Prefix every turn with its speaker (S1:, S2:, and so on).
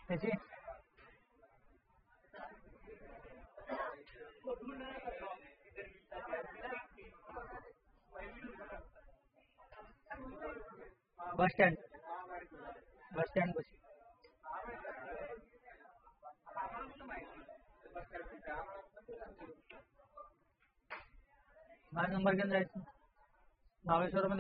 S1: ऐसी bus stand कुछ 12 number के अंदर महाबळेश्वर में